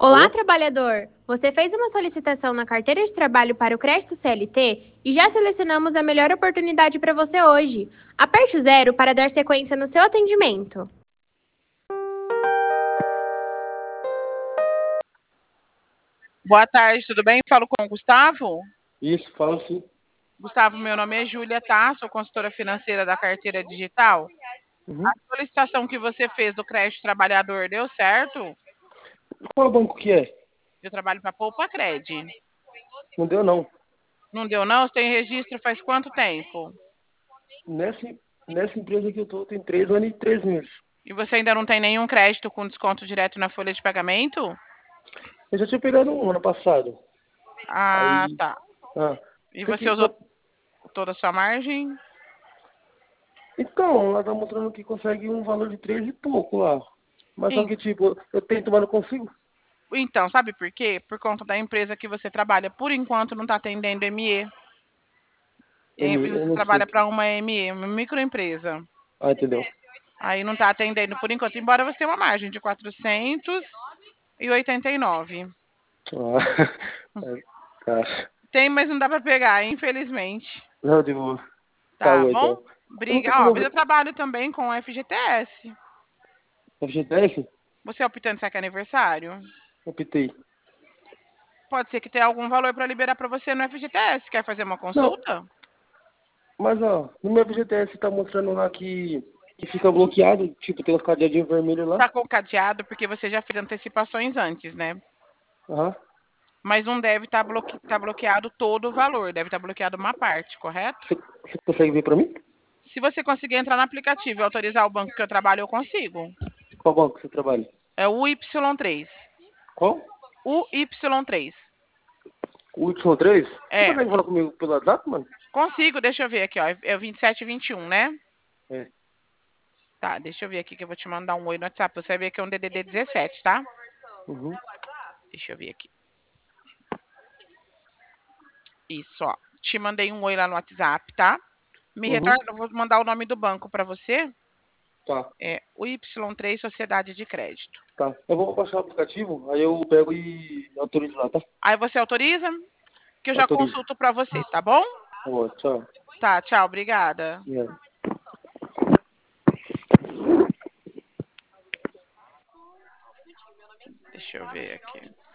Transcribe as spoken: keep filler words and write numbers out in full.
Olá, Alô? trabalhador! Você fez uma solicitação na carteira de trabalho para o crédito C L T e já selecionamos a melhor oportunidade para você hoje. Aperte o zero para dar sequência no seu atendimento. Boa tarde, tudo bem? Falo com o Gustavo. Isso, fala sim. Gustavo, meu nome é Júlia, tá? Sou consultora financeira da carteira digital. Uhum. A solicitação que você fez do crédito trabalhador deu certo? Qual banco que é? Eu trabalho para Poupa Cred. Não deu, não. Não deu não? Você tem registro faz quanto tempo? Nessa, nessa empresa que eu tô, tem três anos e três meses. E você ainda não tem nenhum crédito com desconto direto na folha de pagamento? Eu já tinha pegado um ano passado. Ah, Aí, tá. ah, E tem você que... usou toda a sua margem? Então, ela tá mostrando que consegue um valor de três e pouco lá. Mas só que, tipo, eu tento, mas não consigo. Então, sabe por quê? Por conta da empresa que você trabalha. Por enquanto não está atendendo M E. E M- Eu você não sei o trabalha que. para uma M E, uma microempresa. Ah, entendeu? Aí não está atendendo por enquanto, embora você tenha uma margem de quatrocentos e oitenta e nove. Ah, é, tá. Tem, mas não dá para pegar, infelizmente. Não, de boa. Tá Tá bom, bom? então. Eu não Briga. tem Ó, como mas eu ver. trabalho também com F G T S. F G T S? Você é optante saque aniversário? Optei. Pode ser que tenha algum valor para liberar para você no F G T S. Quer fazer uma Não, consulta? mas ó, no meu F G T S tá mostrando lá que, que fica bloqueado, tipo, tem uns cadeadinhos vermelhos lá. Tá com cadeado porque você já fez antecipações antes, né? Aham. Mas não deve estar bloque... tá bloqueado todo o valor, deve estar bloqueado uma parte, correto? Você, você consegue ver pra mim? Se você conseguir entrar no aplicativo e autorizar o banco que eu trabalho, eu consigo. Qual banco você trabalha? É o Y três. Qual? O Y três. O Y três? Você É, consegue falar comigo pelo WhatsApp, mano? consigo, deixa eu ver aqui, ó. É o vinte e sete e vinte e um, né? É. Tá, deixa eu ver aqui que eu vou te mandar um oi no WhatsApp. Você vai ver que é um D D D dezessete, tá? Uhum. Deixa eu ver aqui. Isso, ó. Te mandei um oi lá no WhatsApp, tá? Me Uhum. retorna, eu vou mandar o nome do banco para você. Tá, É o Y três Sociedade de Crédito. tá. Eu vou baixar o aplicativo, aí eu pego e autorizo lá, tá? Aí você autoriza que eu já Autorizo. consulto para você, tá bom? Tá bom, tchau. Tá, tchau, obrigada. Yeah. Deixa eu ver aqui.